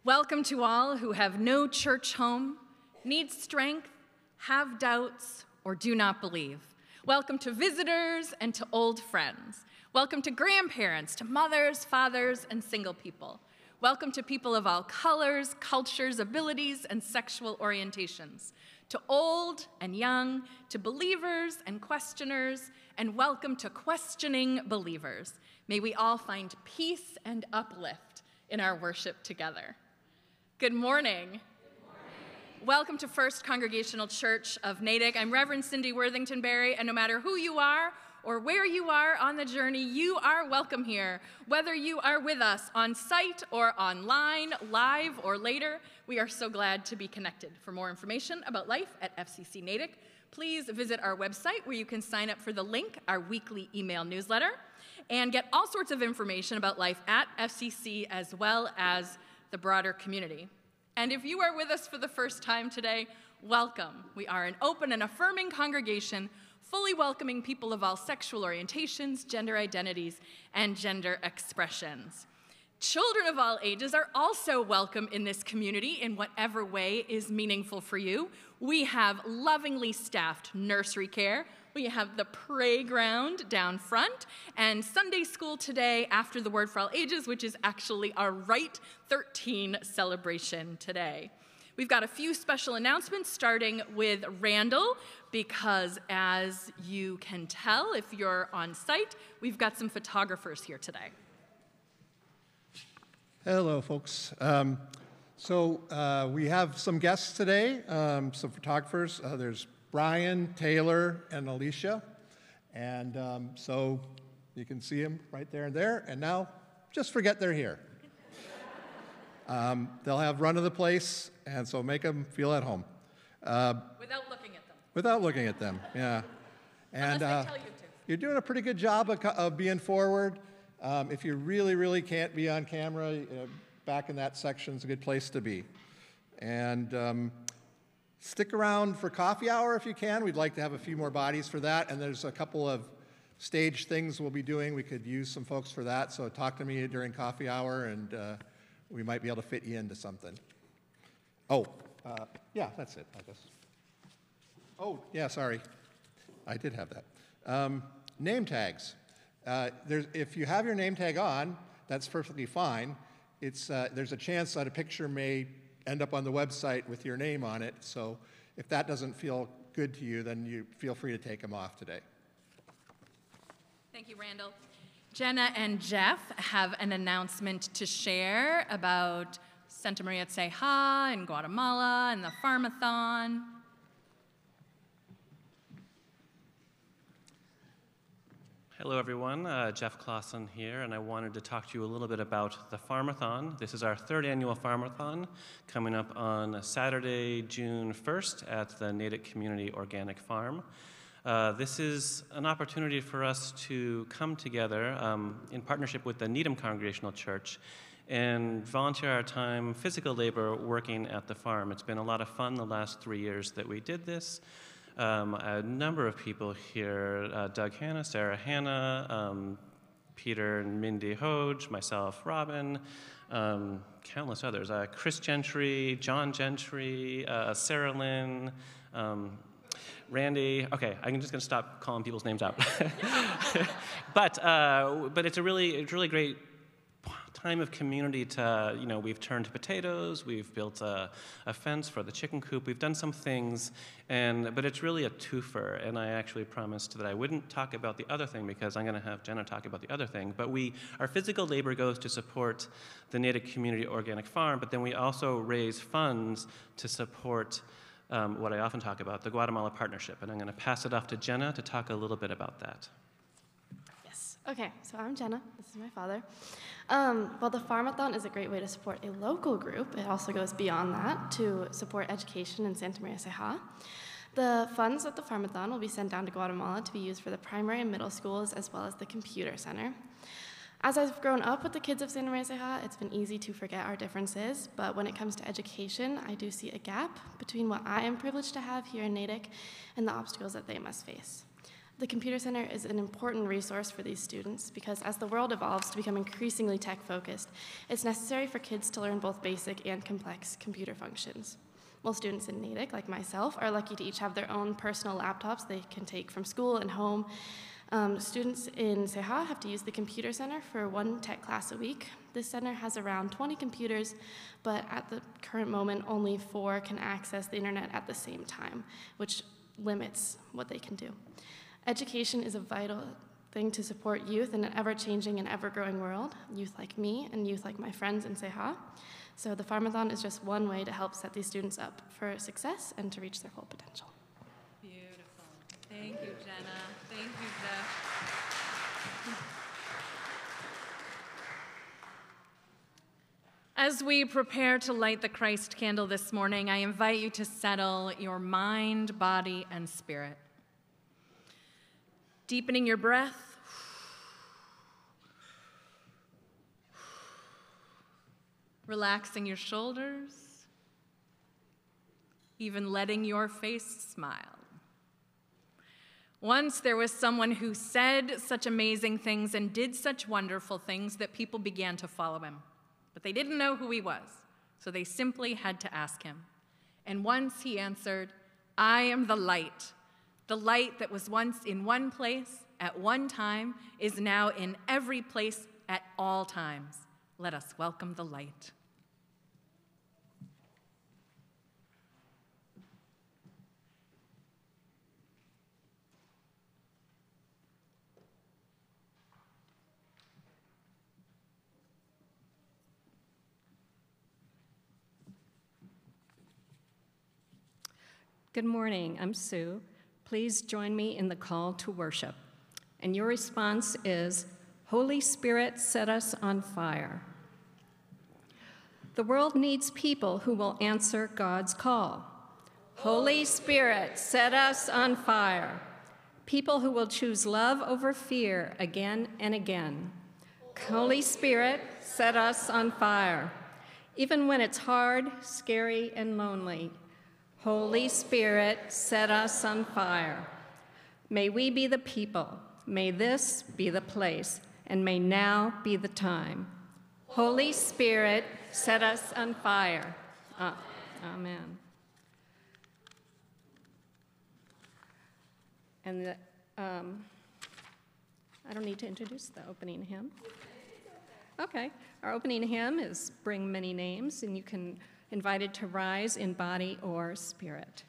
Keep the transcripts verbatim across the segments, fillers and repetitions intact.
Welcome to all who have no church home, need strength, have doubts, or do not believe. Welcome to visitors and to old friends. Welcome to grandparents, to mothers, fathers, and single people. Welcome to people of all colors, cultures, abilities, and sexual orientations. To old and young, to believers and questioners, and welcome to questioning believers. May we all find peace and uplift in our worship together. Good morning. Good morning. Welcome to First Congregational Church of Natick. I'm Reverend Cindy Worthington Berry, and no matter who you are or where you are on the journey, you are welcome here. Whether you are with us on site or online, live or later, we are so glad to be connected. For more information about life at F C C Natick, please visit our website where you can sign up for the link, our weekly email newsletter, and get all sorts of information about life at F C C as well as the broader community. And if you are with us for the first time today, welcome. We are an open and affirming congregation, fully welcoming people of all sexual orientations, gender identities, and gender expressions. Children of all ages are also welcome in this community in whatever way is meaningful for you. We have lovingly staffed nursery care. We have the playground down front, and Sunday school today after the Word for All Ages, which is actually our Right thirteen celebration today. We've got a few special announcements, starting with Randall, because as you can tell if you're on site, we've got some photographers here today. Hello, folks. Um, so uh, we have some guests today, um, some photographers. Uh, there's Brian, Taylor, and Alicia. And um, so you can see them right there and there. And now, just forget they're here. Um, they'll have run of the place, and so make them feel at home. Uh, without looking at them. Without looking at them, yeah. And Unless uh, they tell you to. You're doing a pretty good job of, of being forward. Um, if you really, really can't be on camera, uh, back in that section is a good place to be. And um, stick around for coffee hour if you can. We'd like to have a few more bodies for that. And there's a couple of stage things we'll be doing. We could use some folks for that. So talk to me during coffee hour, and uh, we might be able to fit you into something. Oh, uh, yeah, that's it, I guess. Oh, yeah, sorry. I did have that. Um, name tags. Uh, there's, if you have your name tag on, that's perfectly fine. It's, uh, there's a chance that a picture may end up on the website with your name on it, so if that doesn't feel good to you, then you feel free to take them off today. Thank you, Randall. Jenna and Jeff have an announcement to share about Santa Maria Ceja in Guatemala and the Farmathon. Hello, everyone. Uh, Jeff Clausen here, and I wanted to talk to you a little bit about the Farmathon. This is our third annual Farmathon, coming up on Saturday, June first at the Natick Community Organic Farm. Uh, this is an opportunity for us to come together um, in partnership with the Needham Congregational Church and volunteer our time, physical labor, working at the farm. It's been a lot of fun the last three years that we did this. Um, a number of people here, uh, Doug Hanna, Sarah Hanna, um, Peter and Mindy Hoge, myself, Robin, um, countless others, uh, Chris Gentry, John Gentry, uh, Sarah Lynn, um, Randy. Okay, I'm just going to stop calling people's names out. but uh, but it's a really it's really great time of community to, you know, we've turned potatoes, we've built a, a fence for the chicken coop, we've done some things, and but it's really a twofer, and I actually promised that I wouldn't talk about the other thing because I'm going to have Jenna talk about the other thing, but we, our physical labor goes to support the Natick Community Organic Farm, but then we also raise funds to support um, what I often talk about, the Guatemala Partnership, and I'm going to pass it off to Jenna to talk a little bit about that. Yes. Okay, so I'm Jenna. This is my father. Um, while the Farmathon is a great way to support a local group, it also goes beyond that to support education in Santa Maria Ceja. The funds of the Farmathon will be sent down to Guatemala to be used for the primary and middle schools as well as the computer center. As I've grown up with the kids of Santa Maria Ceja, it's been easy to forget our differences, but when it comes to education, I do see a gap between what I am privileged to have here in Natick and the obstacles that they must face. The Computer Center is an important resource for these students because as the world evolves to become increasingly tech-focused, it's necessary for kids to learn both basic and complex computer functions. While students in Natick, like myself, are lucky to each have their own personal laptops they can take from school and home, um, students in Seha have to use the Computer Center for one tech class a week. This center has around twenty computers, but at the current moment, only four can access the internet at the same time, which limits what they can do. Education is a vital thing to support youth in an ever-changing and ever-growing world, youth like me and youth like my friends in Seha. So the Farmathon is just one way to help set these students up for success and to reach their full potential. Beautiful. Thank you, Jenna. Thank you, Jeff. As we prepare to light the Christ candle this morning, I invite you to settle your mind, body, and spirit. Deepening your breath. Relaxing your shoulders. Even letting your face smile. Once there was someone who said such amazing things and did such wonderful things that people began to follow him. But they didn't know who he was, so they simply had to ask him. And once he answered, "I am the light. The light that was once in one place at one time is now in every place at all times. Let us welcome the light." Good morning, I'm Sue. Please join me in the call to worship. And your response is, "Holy Spirit, set us on fire." The world needs people who will answer God's call. Holy Spirit, set us on fire. People who will choose love over fear again and again. Holy Spirit, set us on fire. Even when it's hard, scary, and lonely, Holy Spirit, set us on fire. May we be the people, may this be the place, and may now be the time. Holy Spirit, set us on fire. Uh, amen. And the, um, I don't need to introduce the opening hymn. Okay, our opening hymn is Bring Many Names, and you can invited to rise in body or spirit.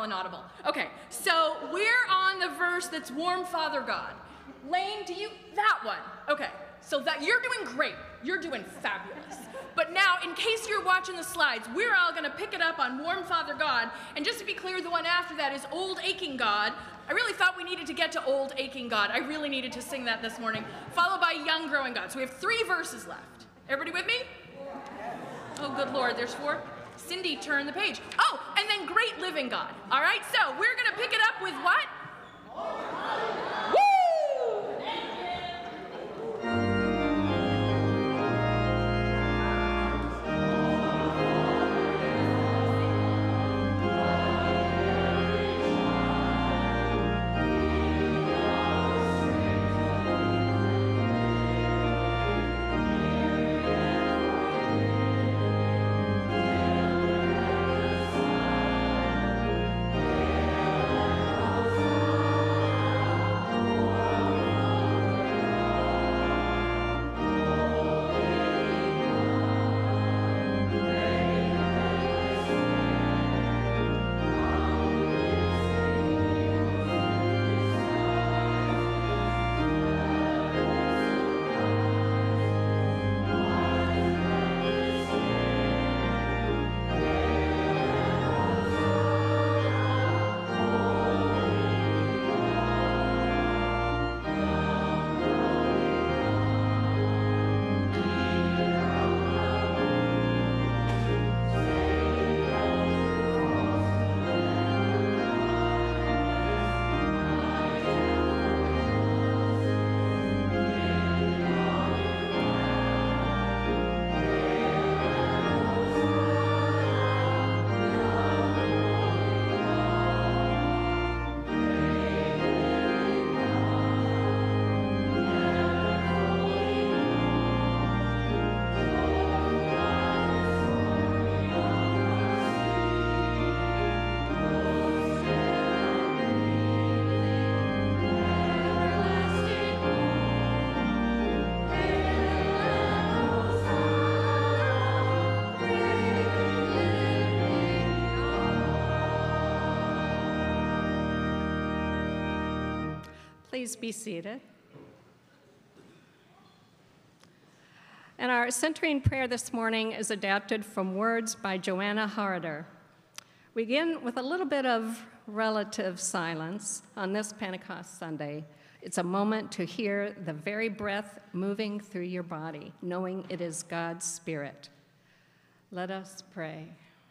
all inaudible. Okay, so we're on the verse that's warm, Father God. Lane, do you, that one. Okay, so that, you're doing great. You're doing fabulous. But now, in case you're watching the slides, we're all gonna pick it up on warm, Father God. And just to be clear, the one after that is old, aching God. I really thought we needed to get to old, aching God. I really needed to sing that this morning, followed by young, growing God. So we have three verses left. Everybody with me? Oh, good Lord, there's four. Cindy, turn the page. Oh, and then great living God. All right, so we're gonna pick it up with what? Woo! Please be seated. And our centering prayer this morning is adapted from words by Joanna Harder. We begin with a little bit of relative silence on this Pentecost Sunday. It's a moment to hear the very breath moving through your body, knowing it is God's Spirit. Let us pray.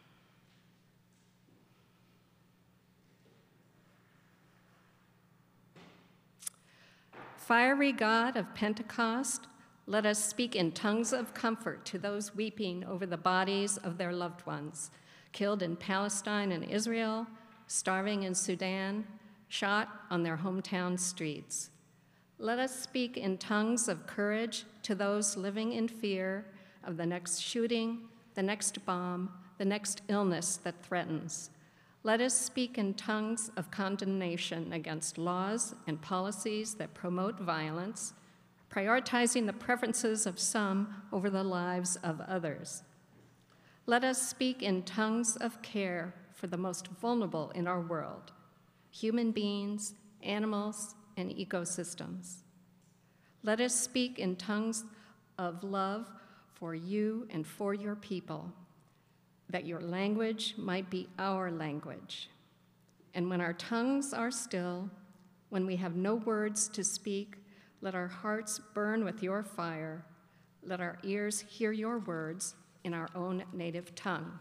Fiery God of Pentecost, let us speak in tongues of comfort to those weeping over the bodies of their loved ones, killed in Palestine and Israel, starving in Sudan, shot on their hometown streets. Let us speak in tongues of courage to those living in fear of the next shooting, the next bomb, the next illness that threatens. Let us speak in tongues of condemnation against laws and policies that promote violence, prioritizing the preferences of some over the lives of others. Let us speak in tongues of care for the most vulnerable in our world, human beings, animals, and ecosystems. Let us speak in tongues of love for you and for your people, that your language might be our language. And when our tongues are still, when we have no words to speak, let our hearts burn with your fire. Let our ears hear your words in our own native tongue.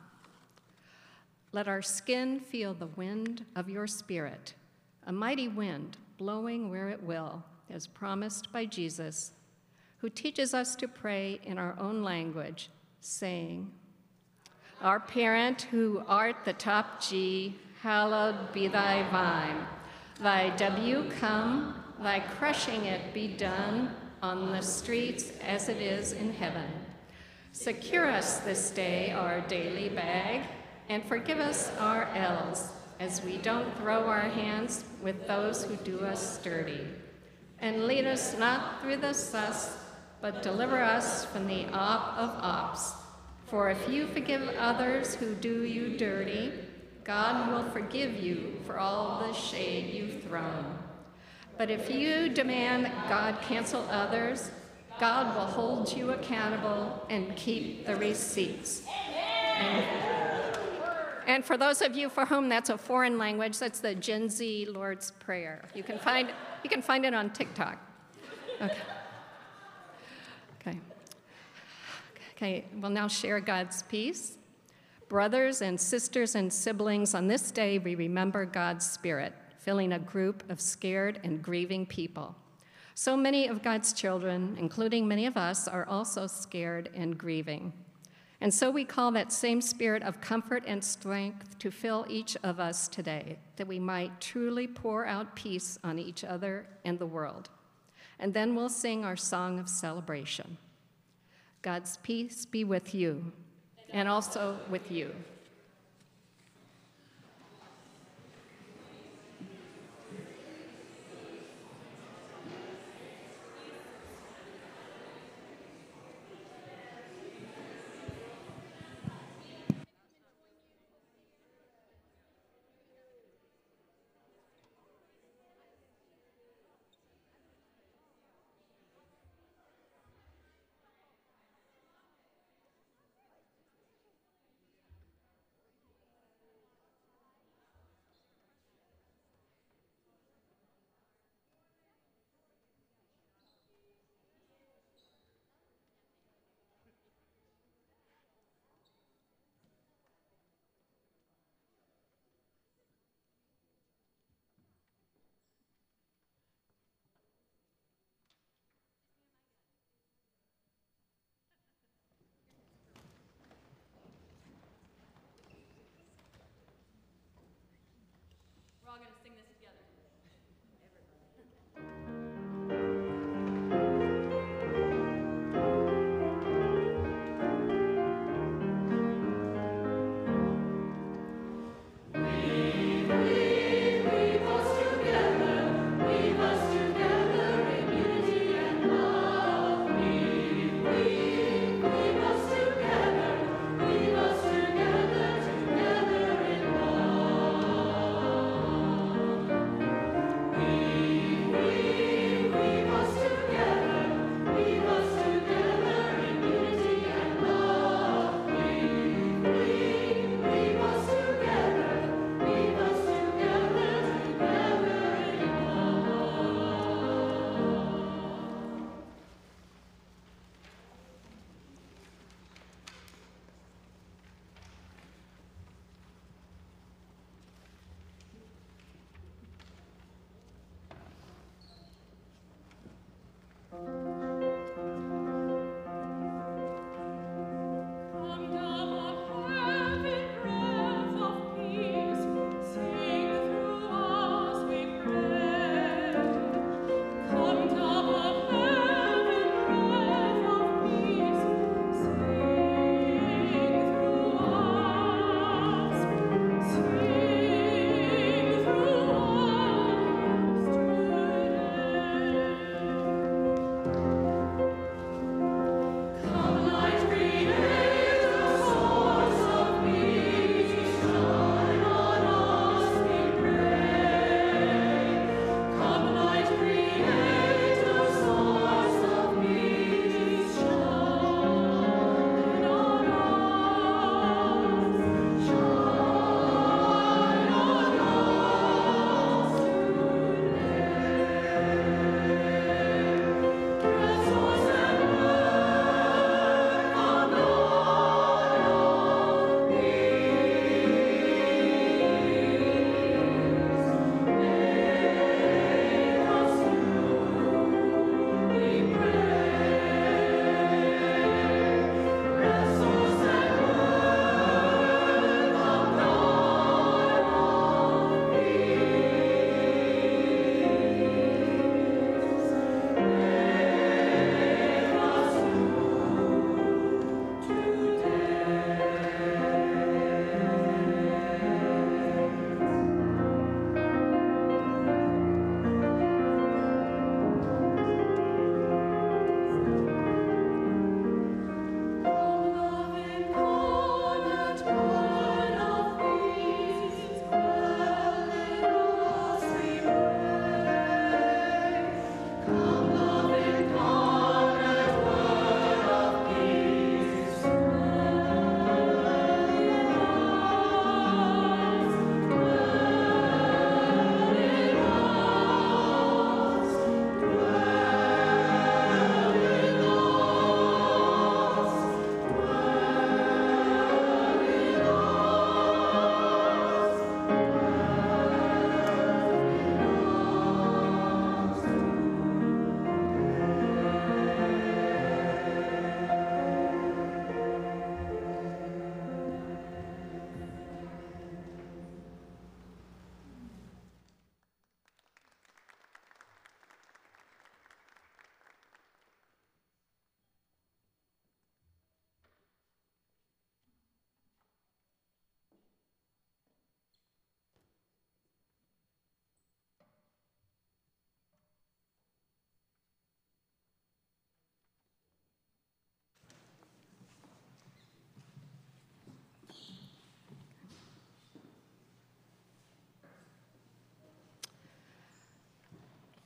Let our skin feel the wind of your Spirit, a mighty wind blowing where it will, as promised by Jesus, who teaches us to pray in our own language, saying, Our parent who art the top G, hallowed be thy vine. Thy W come, thy crushing it be done on the streets as it is in heaven. Secure us this day our daily bag, and forgive us our L's, as we don't throw our hands with those who do us dirty. And lead us not through the sus, but deliver us from the op of ops. For if you forgive others who do you dirty, God will forgive you for all the shade you've thrown. But if you demand that God cancel others, God will hold you accountable and keep the receipts. And, and for those of you for whom that's a foreign language, that's the Gen Z Lord's Prayer. You can find, you can find it on TikTok. Okay. Okay. Okay, we'll now share God's peace. Brothers and sisters and siblings, on this day we remember God's Spirit, filling a group of scared and grieving people. So many of God's children, including many of us, are also scared and grieving. And so we call that same spirit of comfort and strength to fill each of us today, that we might truly pour out peace on each other and the world. And then we'll sing our song of celebration. God's peace be with you, and also with you.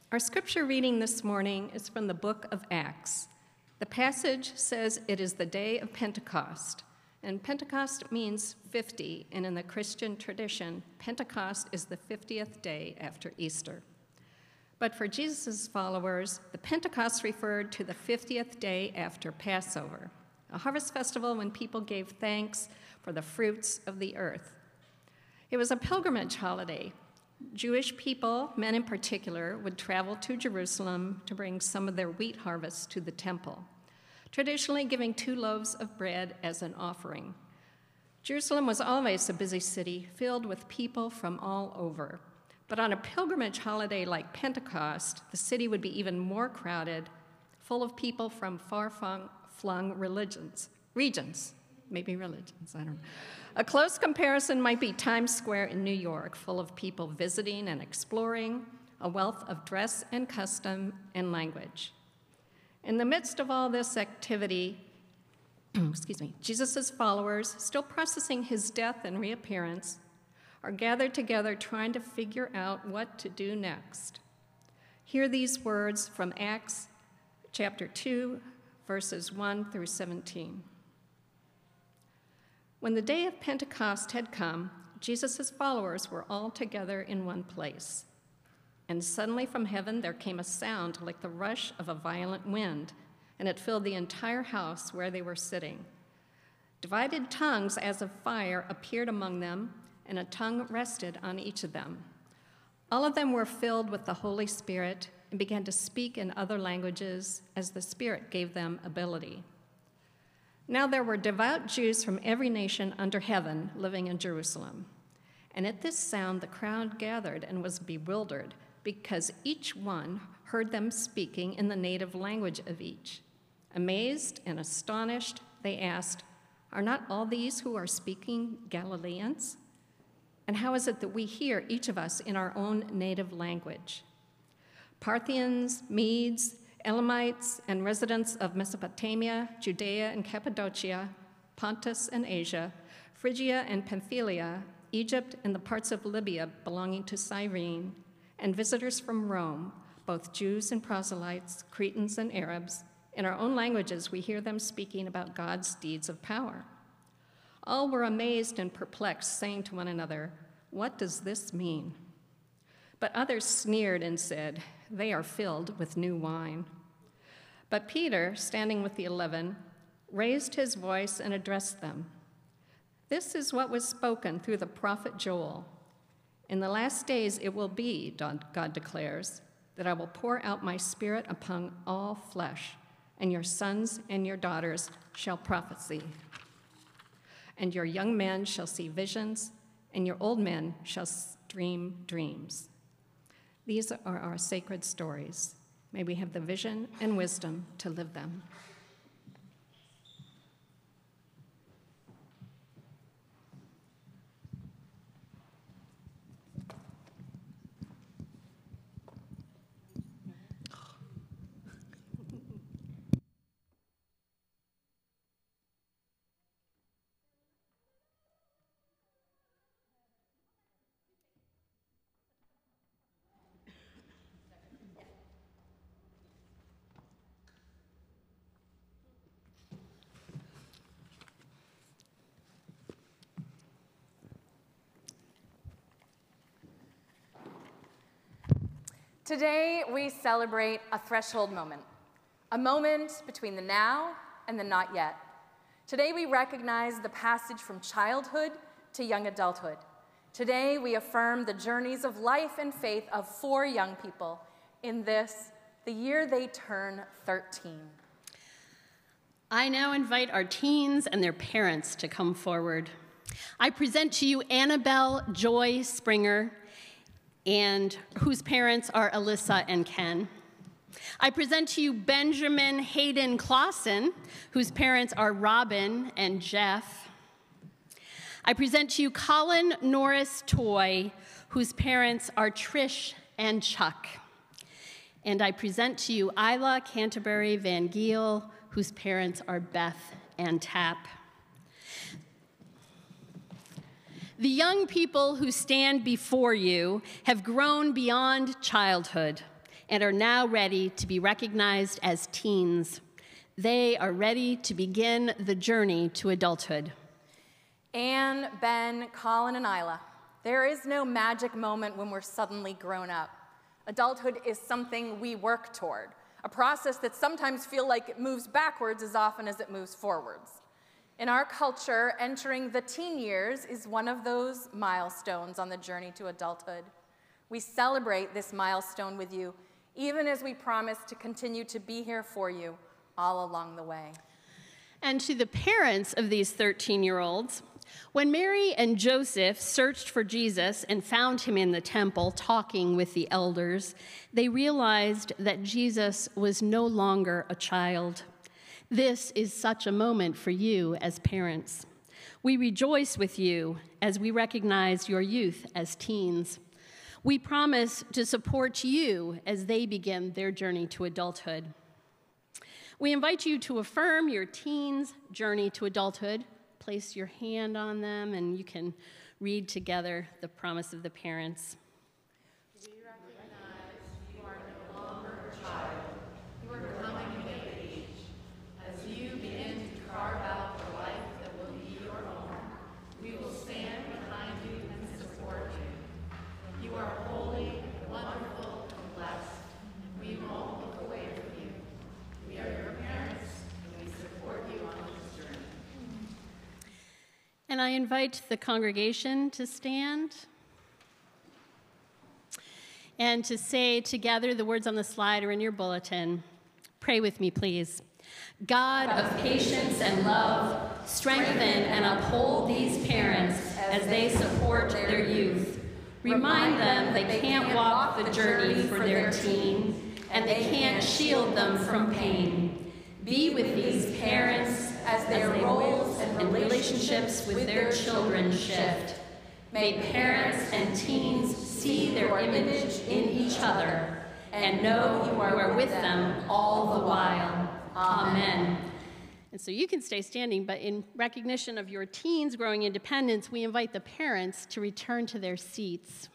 Our scripture reading this morning is from the book of Acts. The passage says it is the day of Pentecost, and Pentecost means fifty, and in the Christian tradition, Pentecost is the fiftieth day after Easter. But for Jesus' followers, the Pentecost referred to the fiftieth day after Passover, a harvest festival when people gave thanks for the fruits of the earth. It was a pilgrimage holiday. Jewish people, men in particular, would travel to Jerusalem to bring some of their wheat harvest to the temple, traditionally giving two loaves of bread as an offering. Jerusalem was always a busy city filled with people from all over. But on a pilgrimage holiday like Pentecost, the city would be even more crowded, full of people from far-flung religions, regions, maybe religions, I don't know. A close comparison might be Times Square in New York, full of people visiting and exploring, a wealth of dress and custom and language. In the midst of all this activity, excuse me, Jesus' followers, still processing his death and reappearance, are gathered together trying to figure out what to do next. Hear these words from Acts chapter two, verses one through seventeen. When the day of Pentecost had come, Jesus' followers were all together in one place. And suddenly from heaven there came a sound like the rush of a violent wind, and it filled the entire house where they were sitting. Divided tongues as of fire appeared among them, and a tongue rested on each of them. All of them were filled with the Holy Spirit and began to speak in other languages as the Spirit gave them ability. Now there were devout Jews from every nation under heaven living in Jerusalem. And at this sound the crowd gathered and was bewildered, because each one heard them speaking in the native language of each. Amazed and astonished, they asked, "Are not all these who are speaking Galileans? And how is it that we hear, each of us, in our own native language?" Parthians, Medes, Elamites, and residents of Mesopotamia, Judea and Cappadocia, Pontus and Asia, Phrygia and Pamphylia, Egypt and the parts of Libya belonging to Cyrene, and visitors from Rome, both Jews and proselytes, Cretans and Arabs. In our own languages, we hear them speaking about God's deeds of power. All were amazed and perplexed, saying to one another, "What does this mean?" But others sneered and said, "They are filled with new wine." But Peter, standing with the eleven, raised his voice and addressed them. "This is what was spoken through the prophet Joel. In the last days it will be, God declares, that I will pour out my Spirit upon all flesh, and your sons and your daughters shall prophesy. And your young men shall see visions, and your old men shall dream dreams." These are our sacred stories. May we have the vision and wisdom to live them. Today, we celebrate a threshold moment, a moment between the now and the not yet. Today, we recognize the passage from childhood to young adulthood. Today, we affirm the journeys of life and faith of four young people in this, the year they turn thirteen. I now invite our teens and their parents to come forward. I present to you Annabelle Joy Springer, and whose parents are Alyssa and Ken. I present to you Benjamin Hayden Clausen, whose parents are Robin and Jeff. I present to you Colin Norris Toy, whose parents are Trish and Chuck. And I present to you Isla Canterbury Van Giel, whose parents are Beth and Tap. The young people who stand before you have grown beyond childhood and are now ready to be recognized as teens. They are ready to begin the journey to adulthood. Anne, Ben, Colin, and Isla, there is no magic moment when we're suddenly grown up. Adulthood is something we work toward, a process that sometimes feels like it moves backwards as often as it moves forwards. In our culture, entering the teen years is one of those milestones on the journey to adulthood. We celebrate this milestone with you, even as we promise to continue to be here for you all along the way. And to the parents of these thirteen-year-olds, when Mary and Joseph searched for Jesus and found him in the temple talking with the elders, they realized that Jesus was no longer a child. This is such a moment for you as parents. We rejoice with you as we recognize your youth as teens. We promise to support you as they begin their journey to adulthood. We invite you to affirm your teens' journey to adulthood. Place your hand on them, and you can read together the promise of the parents. We recognize you are no longer a child. You are coming of age. As you begin to carve out the life that will be your own, we will stand behind you and support you. You are holy, wonderful, and blessed. We won't look away from you. We are your parents, and we support you on this journey. And I invite the congregation to stand and to say together the words on the slide or in your bulletin. Pray with me, please. God of patience and love, strengthen and uphold these parents as they support their youth. Remind them they can't walk the journey for their teen, and they can't shield them from pain. Be with these parents as their roles and relationships with their children shift. May parents and teens see their image in each other and know you are with them all the while. Amen. And so you can stay standing, but in recognition of your teens' growing independence, we invite the parents to return to their seats.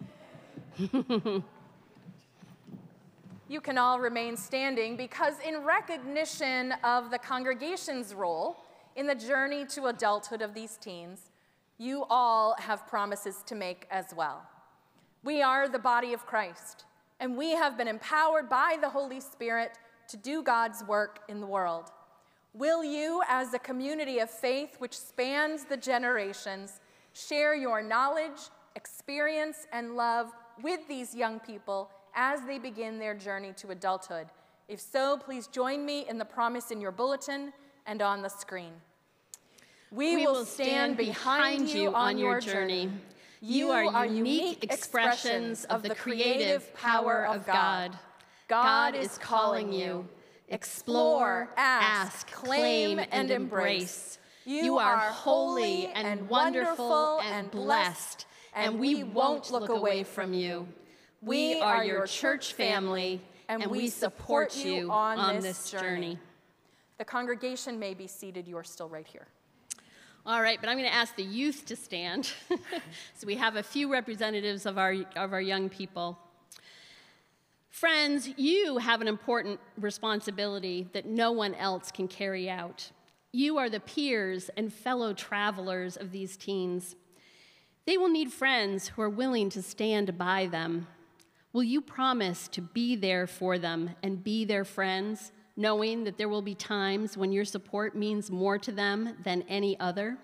You can all remain standing because in recognition of the congregation's role in the journey to adulthood of these teens, you all have promises to make as well. We are the body of Christ, and we have been empowered by the Holy Spirit to do God's work in the world. Will you, as a community of faith which spans the generations, share your knowledge, experience, and love with these young people as they begin their journey to adulthood? If so, please join me in the promise in your bulletin and on the screen. We, we will, will stand, stand behind you on your journey. You are unique expressions of the creative power of God. God is calling you. Explore, ask, claim, and embrace. You are holy and wonderful and blessed, and we won't look away from you. We are your church family, and we support you on this journey. The congregation may be seated. You are still right here. All right, but I'm going to ask the youth to stand. So we have a few representatives of our, of our young people. Friends, you have an important responsibility that no one else can carry out. You are the peers and fellow travelers of these teens. They will need friends who are willing to stand by them. Will you promise to be there for them and be their friends, knowing that there will be times when your support means more to them than any other?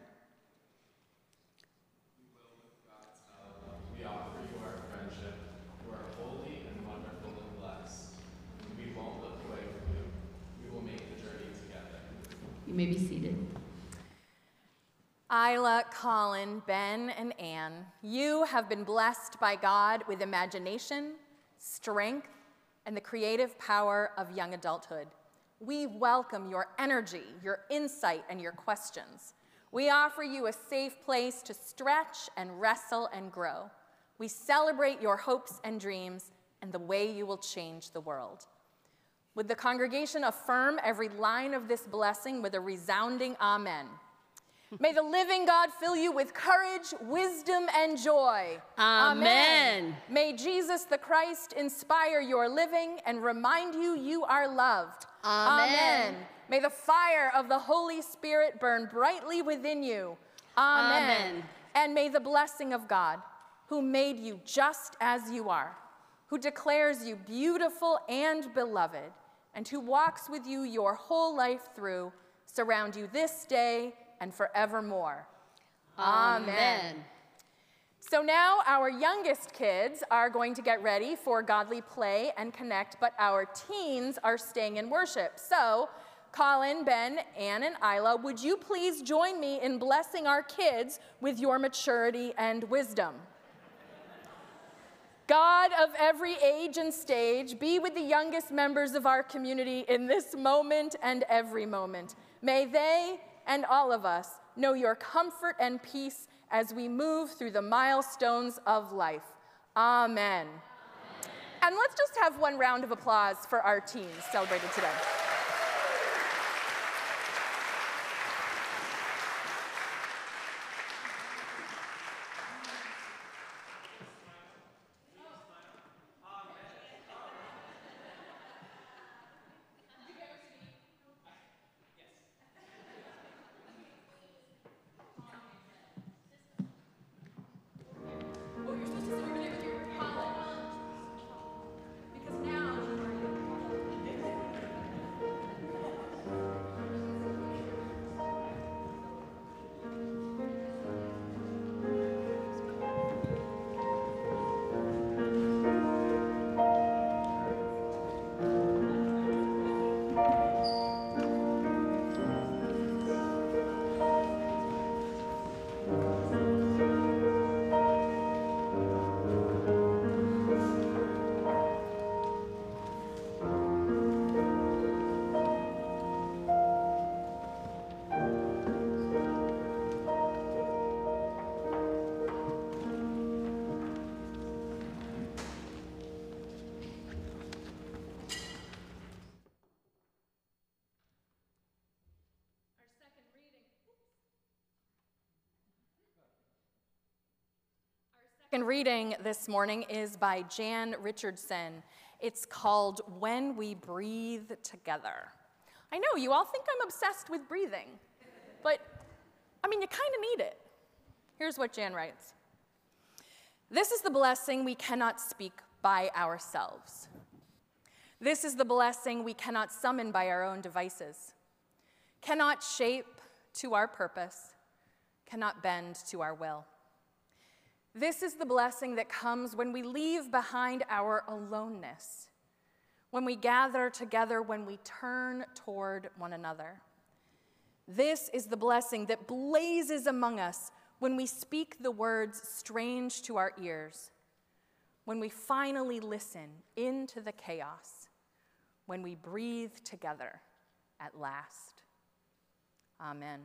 We will, with God's help. We offer you our friendship. You are holy and wonderful and blessed. We won't look away from you. We will make the journey together. You may be seated. Isla, Colin, Ben, and Anne, you have been blessed by God with imagination, strength, and the creative power of young adulthood. We welcome your energy, your insight, and your questions. We offer you a safe place to stretch and wrestle and grow. We celebrate your hopes and dreams and the way you will change the world. Would the congregation affirm every line of this blessing with a resounding amen? May the living God fill you with courage, wisdom, and joy. Amen. May Jesus the Christ inspire your living and remind you you are loved. Amen. May the fire of the Holy Spirit burn brightly within you. Amen. Amen. And may the blessing of God, who made you just as you are, who declares you beautiful and beloved, and who walks with you your whole life through, surround you this day and forevermore. Amen. Amen. So now our youngest kids are going to get ready for godly play and connect, but our teens are staying in worship. So Colin, Ben, Anne, and Isla, would you please join me in blessing our kids with your maturity and wisdom? God of every age and stage, be with the youngest members of our community in this moment and every moment. May they and all of us know your comfort and peace as we move through the milestones of life. Amen. Amen. And let's just have one round of applause for our teens celebrated today. Second reading this morning is by Jan Richardson. It's called When We Breathe Together. I know you all think I'm obsessed with breathing, but I mean, you kind of need it. Here's what Jan writes. This is the blessing we cannot speak by ourselves. This is the blessing we cannot summon by our own devices, cannot shape to our purpose, cannot bend to our will. This is the blessing that comes when we leave behind our aloneness, when we gather together, when we turn toward one another. This is the blessing that blazes among us when we speak the words strange to our ears, when we finally listen into the chaos, when we breathe together at last. Amen.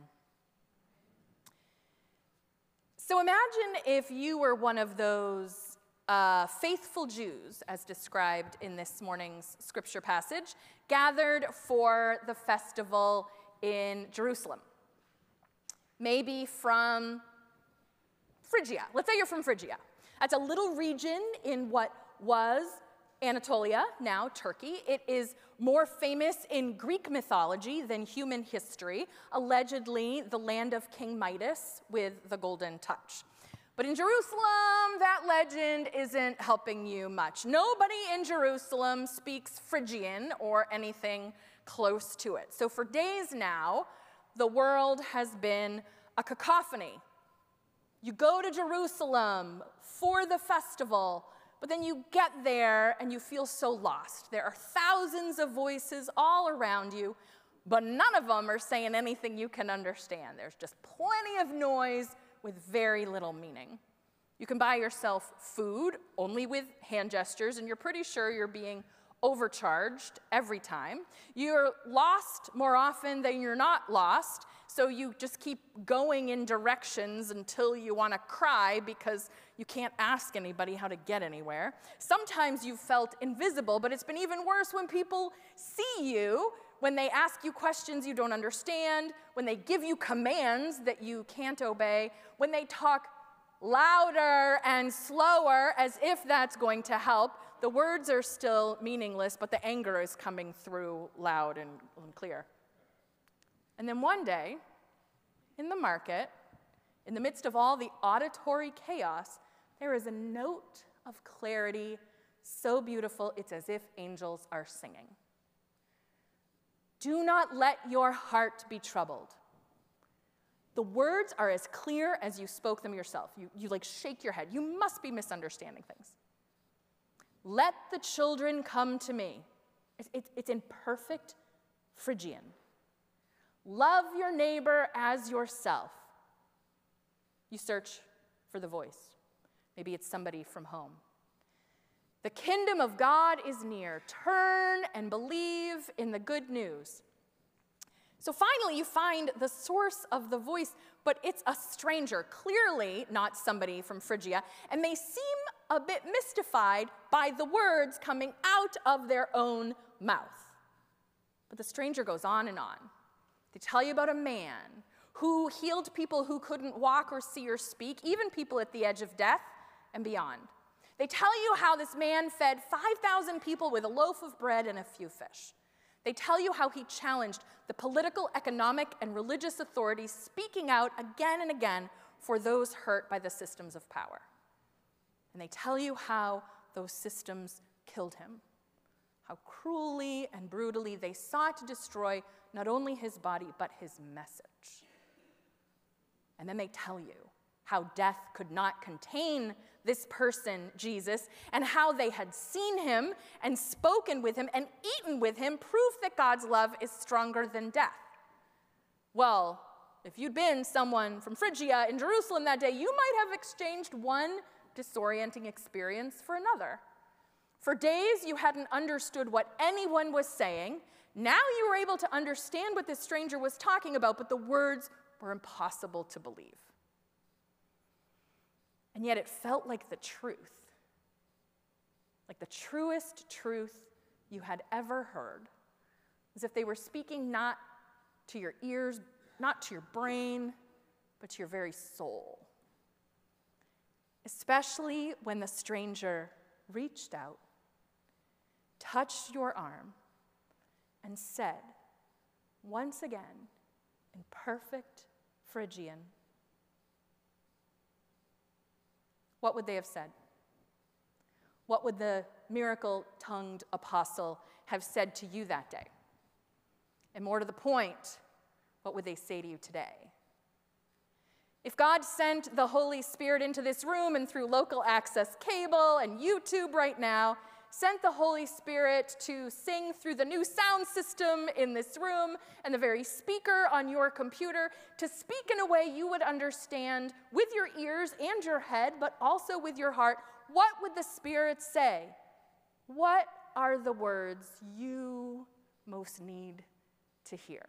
So imagine if you were one of those uh, faithful Jews, as described in this morning's scripture passage, gathered for the festival in Jerusalem. Maybe from Phrygia. Let's say you're from Phrygia. That's a little region in what was Anatolia, now Turkey. It is more famous in Greek mythology than human history, allegedly the land of King Midas with the golden touch. But in Jerusalem, that legend isn't helping you much. Nobody in Jerusalem speaks Phrygian or anything close to it. So for days now, the world has been a cacophony. You go to Jerusalem for the festival, but then you get there and you feel so lost. There are thousands of voices all around you, but none of them are saying anything you can understand. There's just plenty of noise with very little meaning. You can buy yourself food only with hand gestures, and you're pretty sure you're being overcharged every time. You're lost more often than you're not lost, so you just keep going in directions until you want to cry because you can't ask anybody how to get anywhere. Sometimes you've felt invisible, but it's been even worse when people see you when they ask you questions you don't understand, when they give you commands that you can't obey, when they talk louder and slower as if that's going to help, the words are still meaningless, but the anger is coming through loud and, and clear. And then one day, in the market, in the midst of all the auditory chaos, there is a note of clarity so beautiful it's as if angels are singing. Do not let your heart be troubled. The words are as clear as you spoke them yourself. You, you like shake your head. You must be misunderstanding things. Let the children come to me. It's, it's, it's in perfect Phrygian. Love your neighbor as yourself. You search for the voice. Maybe it's somebody from home. The kingdom of God is near. Turn and believe in the good news. So finally, you find the source of the voice, but it's a stranger, clearly not somebody from Phrygia, and they seem a bit mystified by the words coming out of their own mouth. But the stranger goes on and on. They tell you about a man who healed people who couldn't walk or see or speak, even people at the edge of death and beyond. They tell you how this man fed five thousand people with a loaf of bread and a few fish. They tell you how he challenged the political, economic, and religious authorities, speaking out again and again for those hurt by the systems of power. And they tell you how those systems killed him, how cruelly and brutally they sought to destroy not only his body, but his message. And then they tell you how death could not contain this person, Jesus, and how they had seen him and spoken with him and eaten with him, proof that God's love is stronger than death. Well, if you'd been someone from Phrygia in Jerusalem that day, you might have exchanged one disorienting experience for another. For days, you hadn't understood what anyone was saying. Now you were able to understand what this stranger was talking about, but the words were impossible to believe. And yet it felt like the truth, like the truest truth you had ever heard, as if they were speaking not to your ears, not to your brain, but to your very soul. Especially when the stranger reached out, touched your arm, and said, once again, in perfect Phrygian, what would they have said? What would the miracle-tongued apostle have said to you that day? And more to the point, what would they say to you today? If God sent the Holy Spirit into this room and through local access cable and YouTube right now, sent the Holy Spirit to sing through the new sound system in this room and the very speaker on your computer, to speak in a way you would understand with your ears and your head, but also with your heart, what would the Spirit say? What are the words you most need to hear?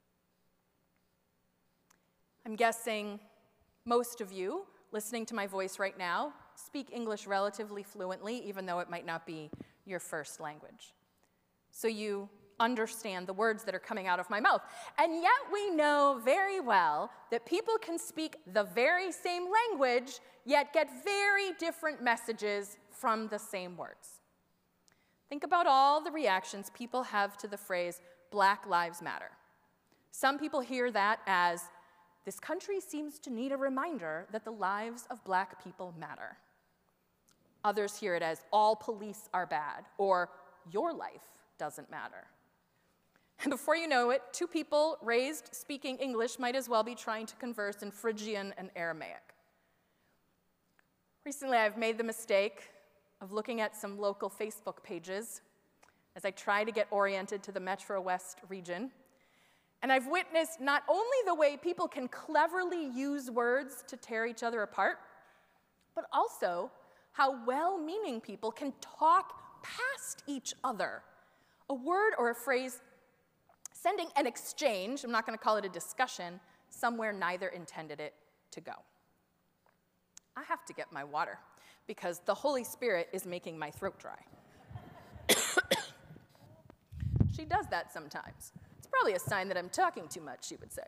I'm guessing most of you listening to my voice right now speak English relatively fluently, even though it might not be your first language. So you understand the words that are coming out of my mouth. And yet we know very well that people can speak the very same language, yet get very different messages from the same words. Think about all the reactions people have to the phrase, Black Lives Matter. Some people hear that as, this country seems to need a reminder that the lives of Black people matter. Others hear it as, all police are bad, or your life doesn't matter. And before you know it, two people raised speaking English might as well be trying to converse in Phrygian and Aramaic. Recently, I've made the mistake of looking at some local Facebook pages as I try to get oriented to the Metro West region. And I've witnessed not only the way people can cleverly use words to tear each other apart, but also how well-meaning people can talk past each other. A word or a phrase sending an exchange, I'm not going to call it a discussion, somewhere neither intended it to go. I have to get my water because the Holy Spirit is making my throat dry. She does that sometimes. It's probably a sign that I'm talking too much, she would say.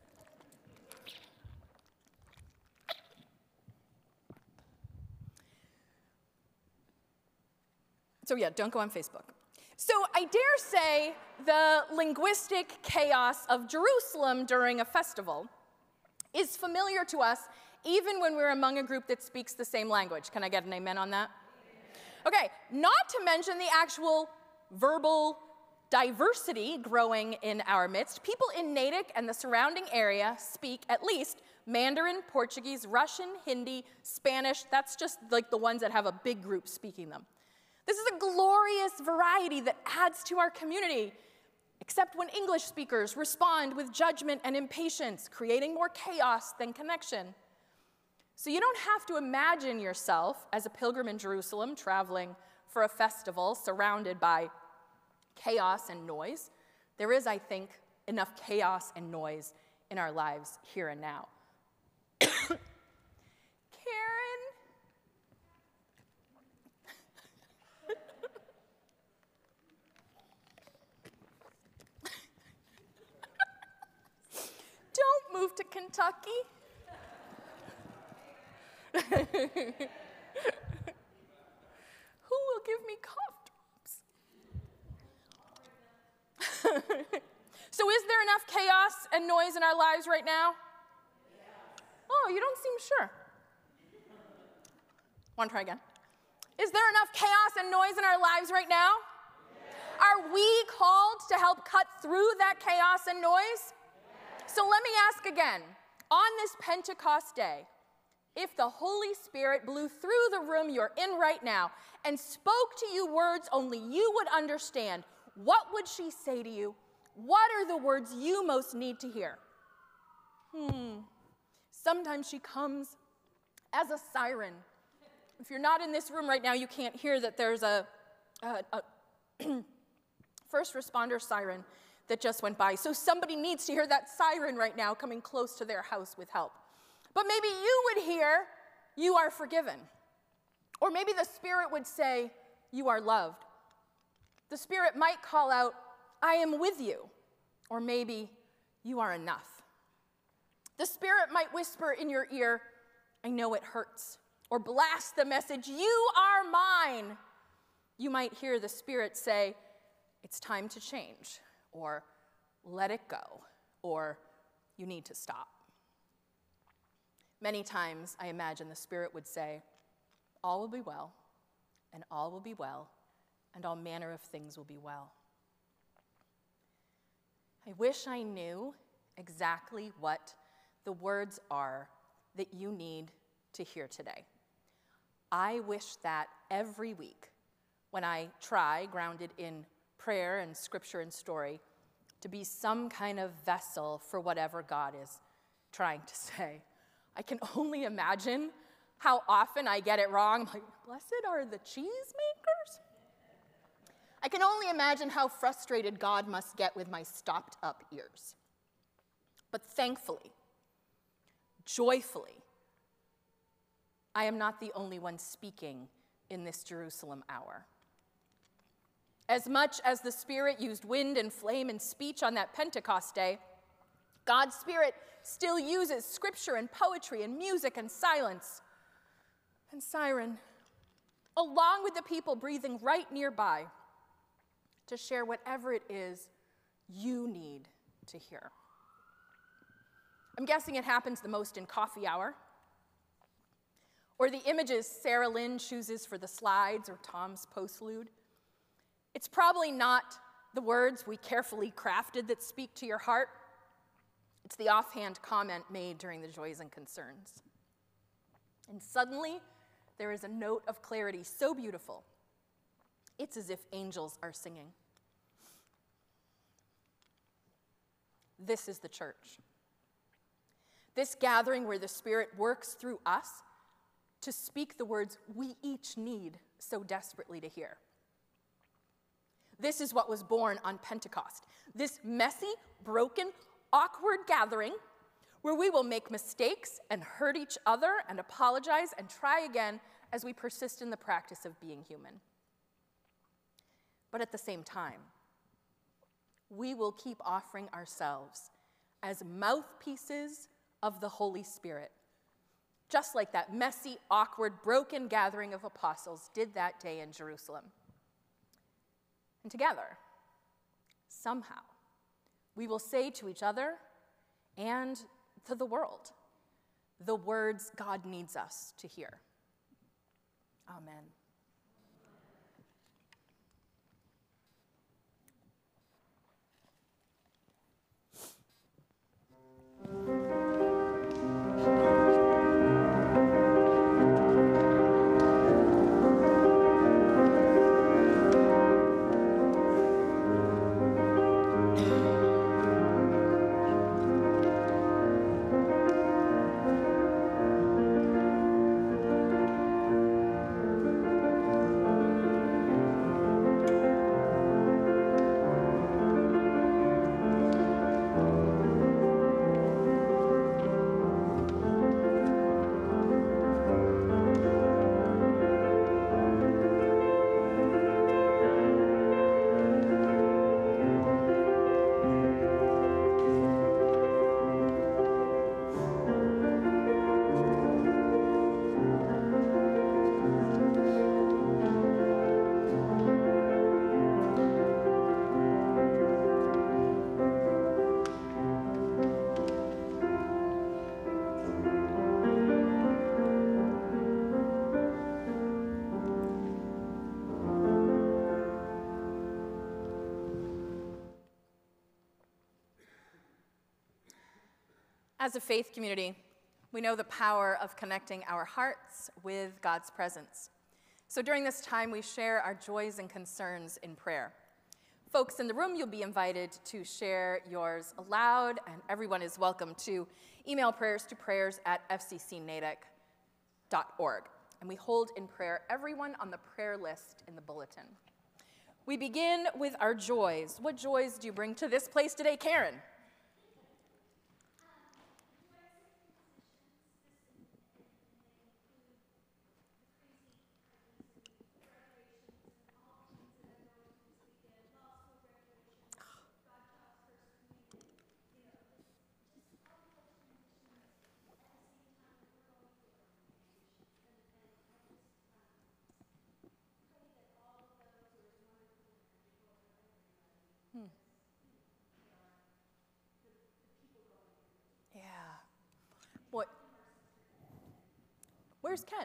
So yeah, don't go on Facebook. So I dare say the linguistic chaos of Jerusalem during a festival is familiar to us even when we're among a group that speaks the same language. Can I get an amen on that? Okay, not to mention the actual verbal diversity growing in our midst. People in Natick and the surrounding area speak at least Mandarin, Portuguese, Russian, Hindi, Spanish. That's just like the ones that have a big group speaking them. This is a glorious variety that adds to our community, except when English speakers respond with judgment and impatience, creating more chaos than connection. So you don't have to imagine yourself as a pilgrim in Jerusalem traveling for a festival surrounded by chaos and noise. There is, I think, enough chaos and noise in our lives here and now. Karen? Don't move to Kentucky. Who will give me cough drops? So is there enough chaos and noise in our lives right now? Oh, you don't seem sure. Want to try again? Is there enough chaos and noise in our lives right now? Are we called to help cut through that chaos and noise? So let me ask again, on this Pentecost day, if the Holy Spirit blew through the room you're in right now and spoke to you words only you would understand, what would she say to you? What are the words you most need to hear? Hmm. Sometimes she comes as a siren. If you're not in this room right now, you can't hear that there's a, a, a first responder siren that just went by. So somebody needs to hear that siren right now coming close to their house with help. But maybe you would hear, you are forgiven. Or maybe the Spirit would say, you are loved. The Spirit might call out, I am with you. Or maybe, you are enough. The Spirit might whisper in your ear, I know it hurts. Or blast the message, you are mine. You might hear the Spirit say, it's time to change. Or let it go. Or you need to stop. Many times, I imagine the Spirit would say, all will be well, and all will be well, and all manner of things will be well. I wish I knew exactly what the words are that you need to hear today. I wish that every week, when I try, grounded in prayer and scripture and story, to be some kind of vessel for whatever God is trying to say. I can only imagine how often I get it wrong. I'm like, blessed are the cheesemakers? I can only imagine how frustrated God must get with my stopped up ears. But thankfully, joyfully, I am not the only one speaking in this Jerusalem hour. As much as the Spirit used wind and flame and speech on that Pentecost day, God's Spirit still uses scripture and poetry and music and silence and siren, along with the people breathing right nearby, to share whatever it is you need to hear. I'm guessing it happens the most in coffee hour, or the images Sarah Lynn chooses for the slides or Tom's postlude. It's probably not the words we carefully crafted that speak to your heart. It's the offhand comment made during the joys and concerns. And suddenly, there is a note of clarity so beautiful, it's as if angels are singing. This is the church. This gathering where the Spirit works through us to speak the words we each need so desperately to hear. This is what was born on Pentecost. This messy, broken, awkward gathering where we will make mistakes and hurt each other and apologize and try again as we persist in the practice of being human. But at the same time, we will keep offering ourselves as mouthpieces of the Holy Spirit, just like that messy, awkward, broken gathering of apostles did that day in Jerusalem. And together, somehow, we will say to each other and to the world the words God needs us to hear. Amen. As a faith community, we know the power of connecting our hearts with God's presence. So during this time, we share our joys and concerns in prayer. Folks in the room, you'll be invited to share yours aloud, and everyone is welcome to email prayers to prayers at f c c natick dot org. And we hold in prayer everyone on the prayer list in the bulletin. We begin with our joys. What joys do you bring to this place today, Karen? Yeah. What? Where's Ken?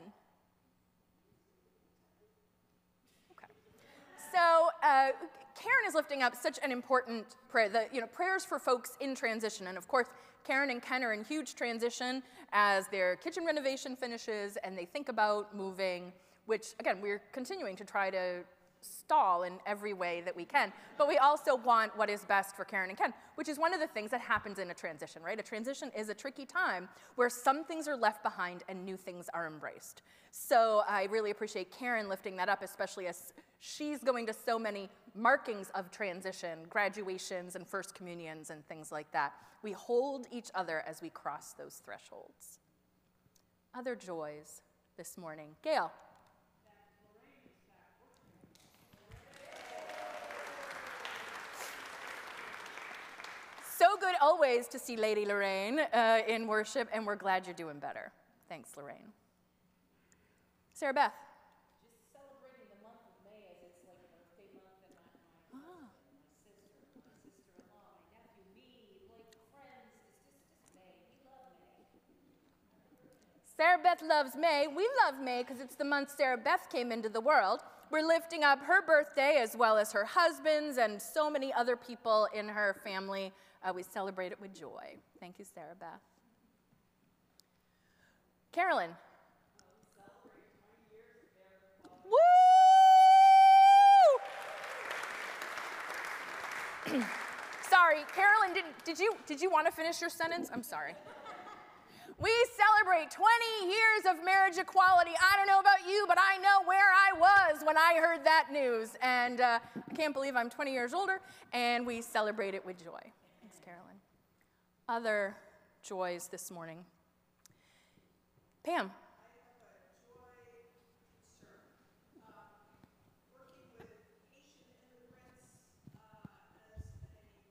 Okay. So uh, Karen is lifting up such an important prayer. The you know prayers for folks in transition, and of course, Karen and Ken are in huge transition as their kitchen renovation finishes, and they think about moving. Which again, we're continuing to try to stall in every way that we can, but we also want what is best for Karen and Ken, which is one of the things that happens in a transition, right? A transition is a tricky time where some things are left behind and new things are embraced. So I really appreciate Karen lifting that up, especially as she's going to so many markings of transition, graduations and first communions and things like that. We hold each other as we cross those thresholds. Other joys this morning. Gail. So good always to see Lady Lorraine uh, in worship, and we're glad you're doing better. Thanks, Lorraine. Sarah Beth. Just celebrating the month of May as it's like a birthday month, and my, my Oh. husband, my sister, my sister-in-law, my nephew, me, like friends, it's just, just May. We love May. Sarah Beth loves May. We love May because it's the month Sarah Beth came into the world. We're lifting up her birthday as well as her husband's and so many other people in her family. Uh, we celebrate it with joy. Thank you, Sarah Beth. Carolyn. Woo! Sorry, Carolyn, did, did you did you want to finish your sentence? I'm sorry. We celebrate twenty years of marriage equality. I don't know about you, but I know where I was when I heard that news. And uh, I can't believe I'm twenty years older, and we celebrate it with joy. Thanks, Carolyn. Other joys this morning. Pam. Working with Haitian immigrants uh, as a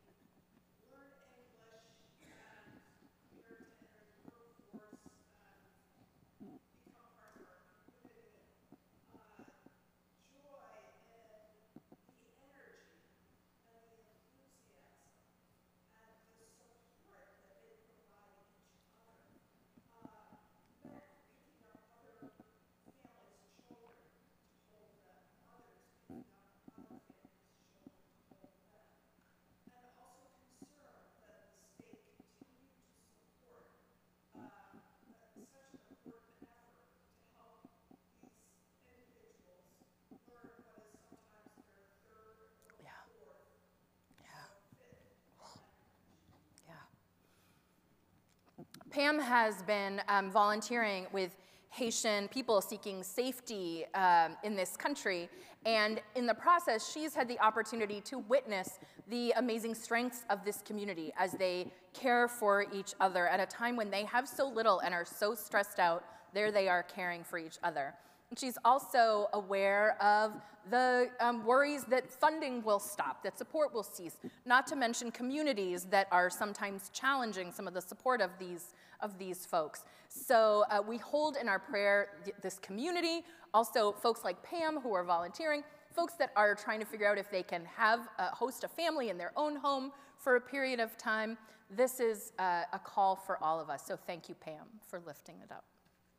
Pam has been um, volunteering with Haitian people seeking safety um, in this country, and in the process, she's had the opportunity to witness the amazing strengths of this community as they care for each other at a time when they have so little and are so stressed out. There they are caring for each other. And she's also aware of the um, worries that funding will stop, that support will cease, not to mention communities that are sometimes challenging some of the support of these, of these folks. So uh, we hold in our prayer th this community, also folks like Pam who are volunteering, folks that are trying to figure out if they can have uh, host a family in their own home for a period of time. This is uh, a call for all of us, so thank you, Pam, for lifting it up.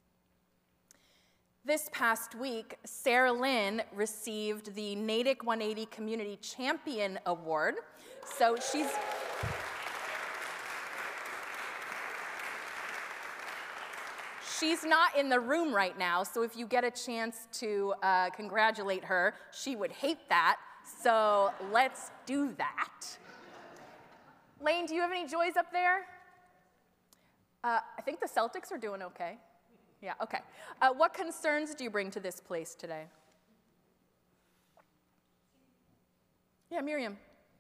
This past week, Sarah Lynn received the Natick one eighty Community Champion Award. So she's, she's not in the room right now, so if you get a chance to uh, congratulate her, she would hate that, so let's do that. Lane, do you have any joys up there? Uh, I think the Celtics are doing okay. Yeah, okay. Uh, what concerns do you bring to this place today? Yeah, Miriam.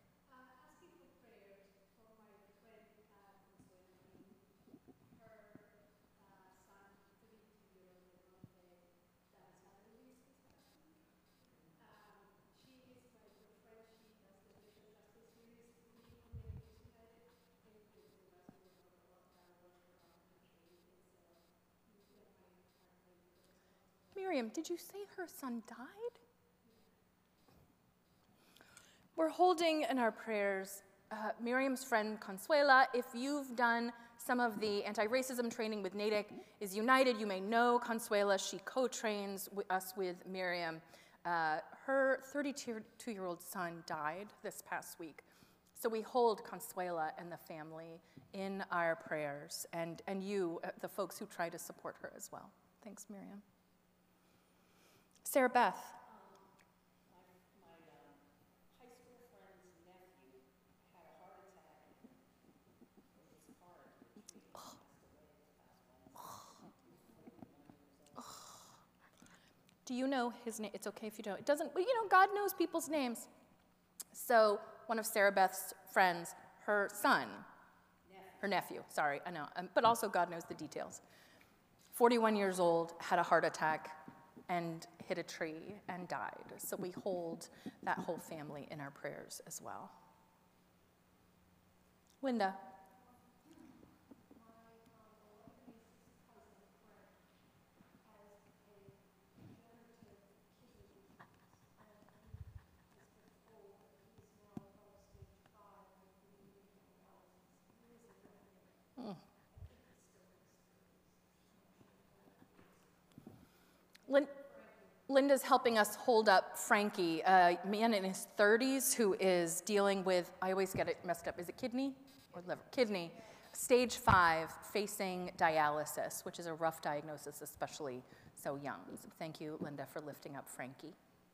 Miriam, did you say her son died? We're holding in our prayers uh, Miriam's friend Consuela. If you've done some of the anti-racism training with Natick is United, you may know Consuela. She co-trains with us with Miriam. Uh, her thirty-two-year-old son died this past week. So we hold Consuela and the family in our prayers, and, and you, uh, the folks who try to support her as well. Thanks, Miriam. Sarah Beth. Do you know his name? It's okay if you don't. It doesn't, well, you know, God knows people's names. So one of Sarah Beth's friends, her son, her nephew, sorry, I know, um, but also God knows the details. forty-one years old, had a heart attack, and hit a tree and died. So we hold that whole family in our prayers as well. Linda. Mm. Lin Linda's helping us hold up Frankie, a man in his thirties who is dealing with, I always get it messed up, is it kidney or liver? Kidney. Stage five, facing dialysis, which is a rough diagnosis, especially so young. So thank you, Linda, for lifting up Frankie.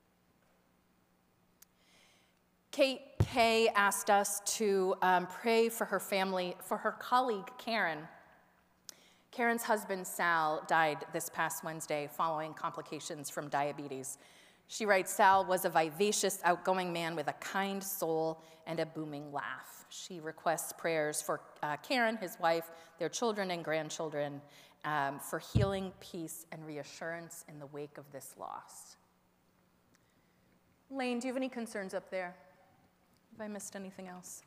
Kate Kay asked us to um, pray for her family, for her colleague, Karen. Karen's husband, Sal, died this past Wednesday following complications from diabetes. She writes, Sal was a vivacious, outgoing man with a kind soul and a booming laugh. She requests prayers for uh, Karen, his wife, their children and grandchildren, um, for healing, peace, and reassurance in the wake of this loss. Lane, do you have any concerns up there? Have I missed anything else?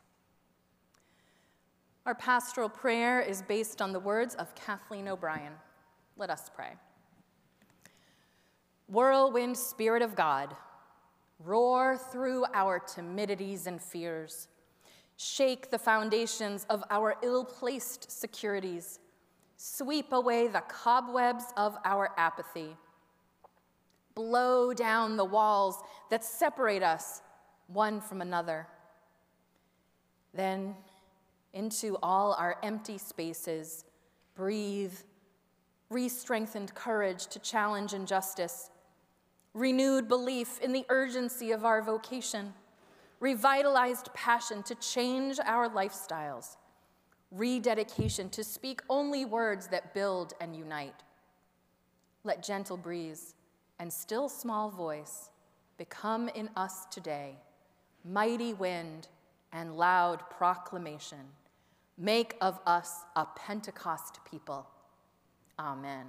Our pastoral prayer is based on the words of Kathleen O'Brien. Let us pray. Whirlwind Spirit of God, roar through our timidities and fears. Shake the foundations of our ill-placed securities. Sweep away the cobwebs of our apathy. Blow down the walls that separate us one from another. Then, into all our empty spaces, breathe re-strengthened courage to challenge injustice, renewed belief in the urgency of our vocation, revitalized passion to change our lifestyles, rededication to speak only words that build and unite. Let gentle breeze and still small voice become in us today mighty wind and loud proclamation. Make of us a Pentecost people. Amen.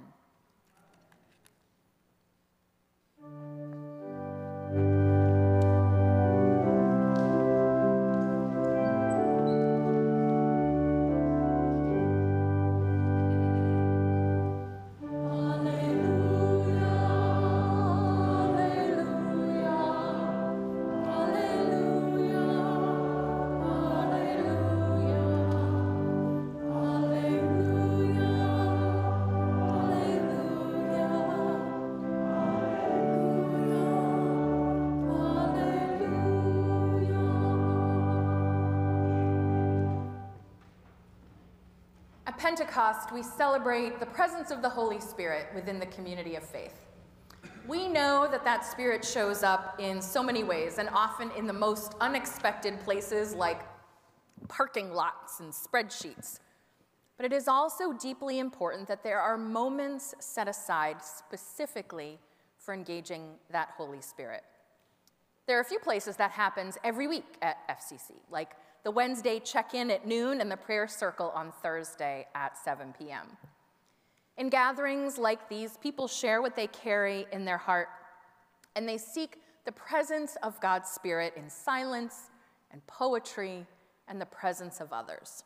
At Pentecost, we celebrate the presence of the Holy Spirit within the community of faith. We know that that Spirit shows up in so many ways, and often in the most unexpected places like parking lots and spreadsheets. But it is also deeply important that there are moments set aside specifically for engaging that Holy Spirit. There are a few places that happens every week at F C C, like the Wednesday check-in at noon and the prayer circle on Thursday at seven p m In gatherings like these, people share what they carry in their heart, and they seek the presence of God's Spirit in silence and poetry and the presence of others.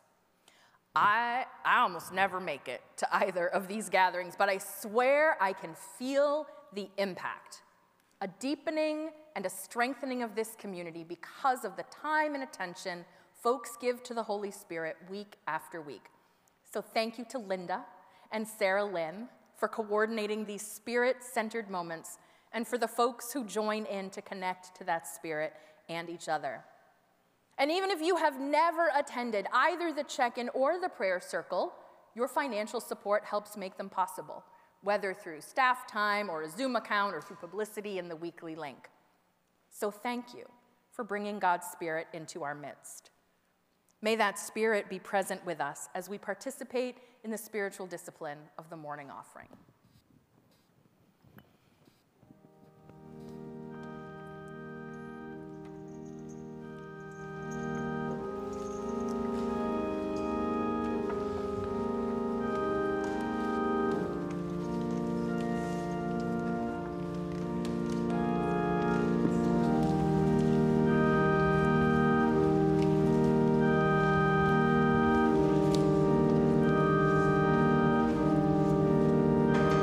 I, I almost never make it to either of these gatherings, but I swear I can feel the impact, a deepening and a strengthening of this community because of the time and attention folks give to the Holy Spirit week after week. So thank you to Linda and Sarah Lynn for coordinating these Spirit-centered moments and for the folks who join in to connect to that Spirit and each other. And even if you have never attended either the check-in or the prayer circle, your financial support helps make them possible, whether through staff time or a Zoom account or through publicity in the weekly link. So thank you for bringing God's Spirit into our midst. May that Spirit be present with us as we participate in the spiritual discipline of the morning offering. Thank you.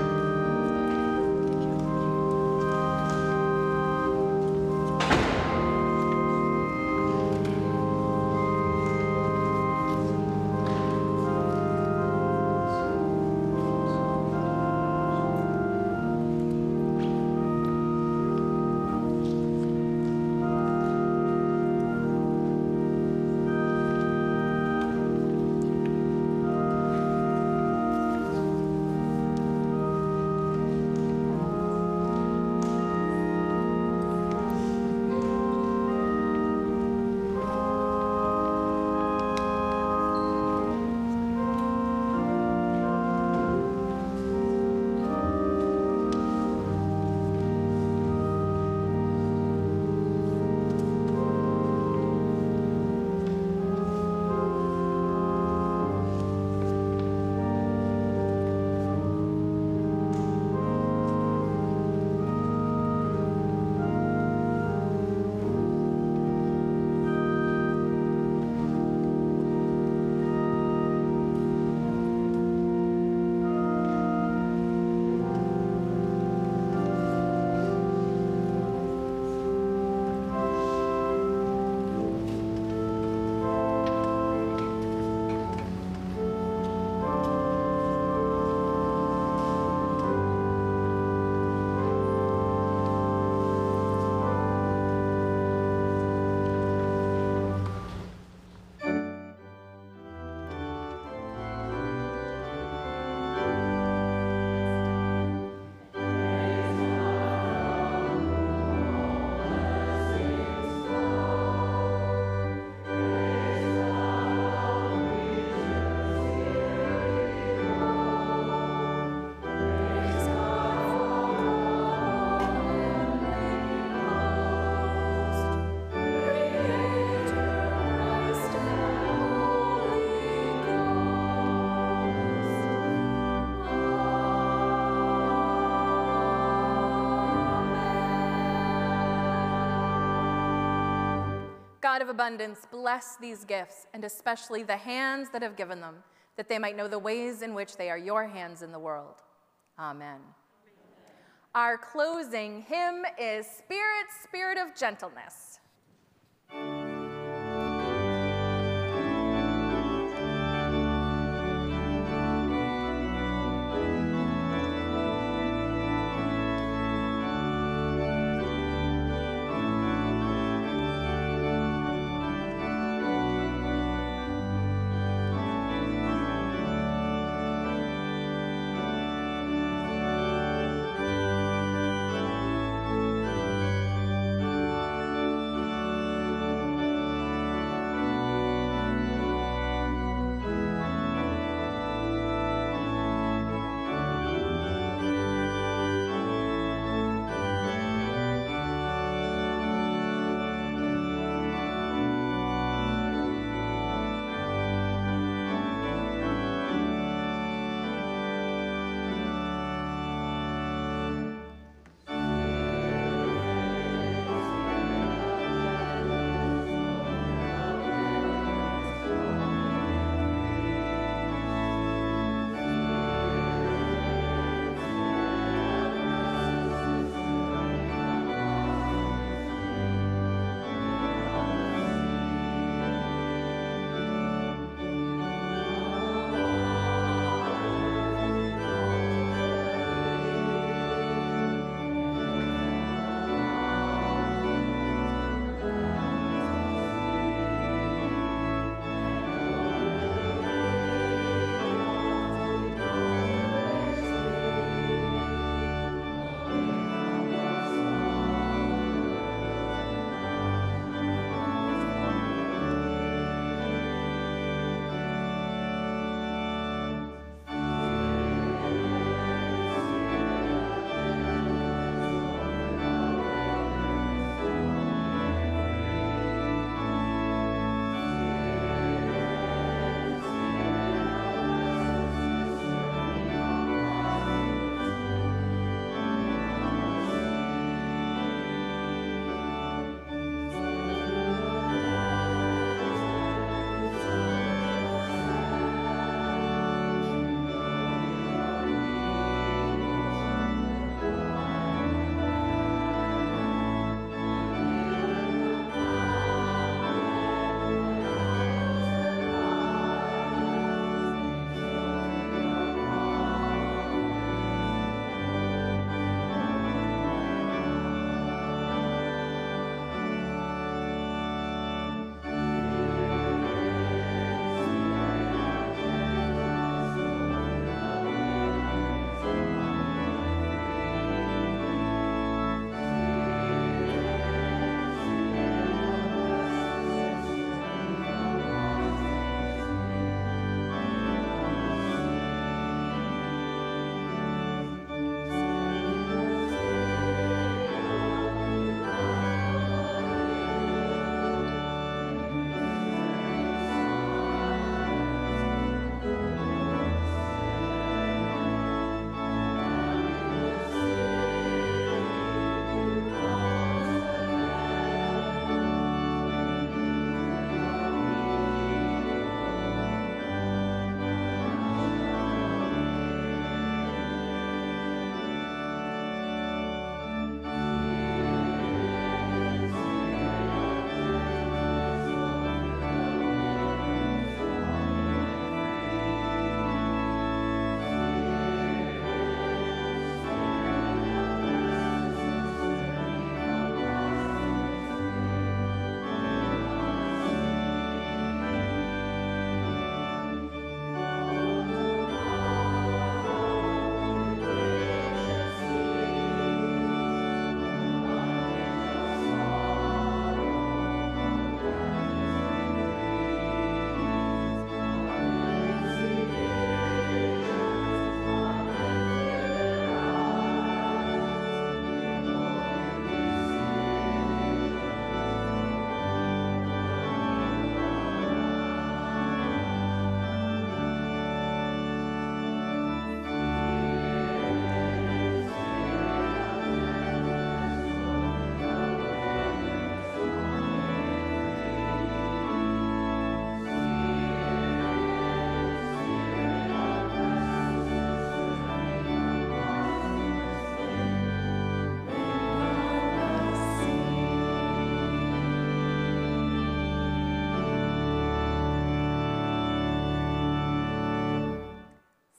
God of abundance, bless these gifts, and especially the hands that have given them, that they might know the ways in which they are your hands in the world. Amen. Our closing hymn is Spirit, Spirit of Gentleness.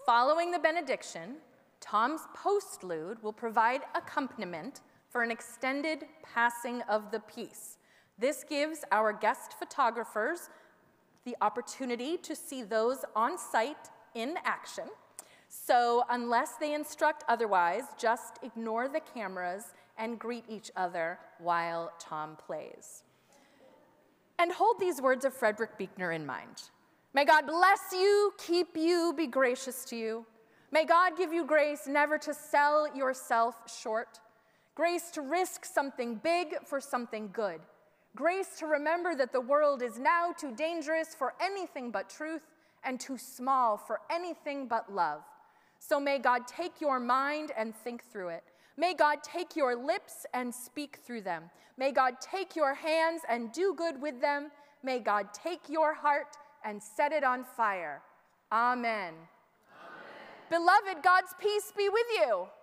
Following the benediction, Tom's postlude will provide accompaniment for an extended passing of the peace. This gives our guest photographers the opportunity to see those on site in action. So unless they instruct otherwise, just ignore the cameras and greet each other while Tom plays. And hold these words of Frederick Buechner in mind. May God bless you, keep you, be gracious to you. May God give you grace never to sell yourself short. Grace to risk something big for something good. Grace to remember that the world is now too dangerous for anything but truth and too small for anything but love. So may God take your mind and think through it. May God take your lips and speak through them. May God take your hands and do good with them. May God take your heart and set it on fire. Amen. Amen. Beloved, God's peace be with you.